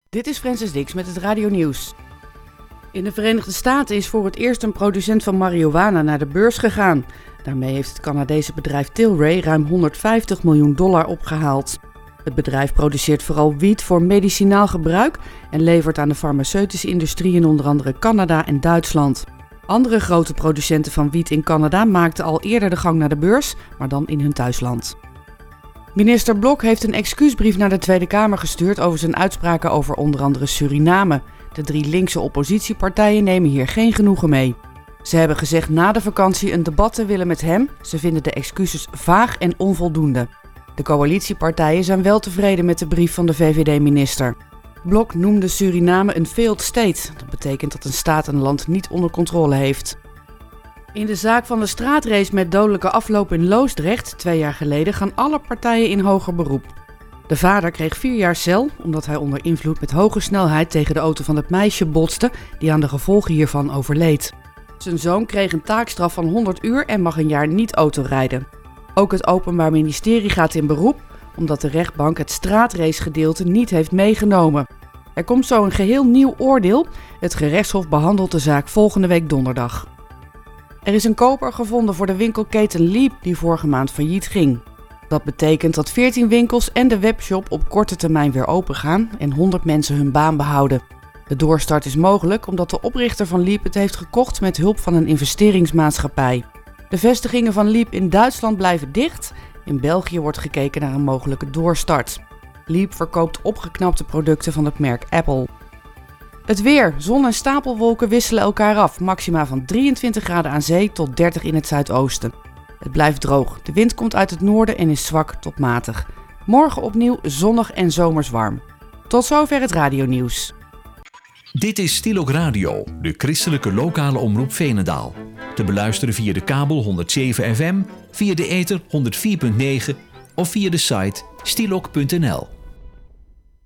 Dit is Francis Dix met het Radio Nieuws. In de Verenigde Staten is voor het eerst een producent van marihuana naar de beurs gegaan. Daarmee heeft het Canadese bedrijf Tilray ruim $150 miljoen opgehaald. Het bedrijf produceert vooral wiet voor medicinaal gebruik en levert aan de farmaceutische industrie in onder andere Canada en Duitsland. Andere grote producenten van wiet in Canada maakten al eerder de gang naar de beurs, maar dan in hun thuisland. Minister Blok heeft een excuusbrief naar de Tweede Kamer gestuurd over zijn uitspraken over onder andere Suriname. De 3 linkse oppositiepartijen nemen hier geen genoegen mee. Ze hebben gezegd na de vakantie een debat te willen met hem. Ze vinden de excuses vaag en onvoldoende. De coalitiepartijen zijn wel tevreden met de brief van de VVD-minister. Blok noemde Suriname een failed state. Dat betekent dat een staat een land niet onder controle heeft. In de zaak van de straatrace met dodelijke afloop in Loosdrecht 2 jaar geleden gaan alle partijen in hoger beroep. De vader kreeg 4 jaar cel omdat hij onder invloed met hoge snelheid tegen de auto van het meisje botste die aan de gevolgen hiervan overleed. Zijn zoon kreeg een taakstraf van 100 uur en mag een jaar niet autorijden. Ook het Openbaar Ministerie gaat in beroep omdat de rechtbank het straatracegedeelte niet heeft meegenomen. Er komt zo een geheel nieuw oordeel. Het gerechtshof behandelt de zaak volgende week donderdag. Er is een koper gevonden voor de winkelketen Leap die vorige maand failliet ging. Dat betekent dat 14 winkels en de webshop op korte termijn weer open gaan en 100 mensen hun baan behouden. De doorstart is mogelijk omdat de oprichter van Leap het heeft gekocht met hulp van een investeringsmaatschappij. De vestigingen van Leap in Duitsland blijven dicht. In België wordt gekeken naar een mogelijke doorstart. Leap verkoopt opgeknapte producten van het merk Apple. Het weer. Zon en stapelwolken wisselen elkaar af. Maxima van 23 graden aan zee tot 30 in het zuidoosten. Het blijft droog. De wind komt uit het noorden en is zwak tot matig. Morgen opnieuw zonnig en zomers warm. Tot zover het radionieuws. Dit is Stilok Radio, de christelijke lokale omroep Veenendaal. Te beluisteren via de kabel 107 FM, via de ether 104.9 of via de site stilok.nl.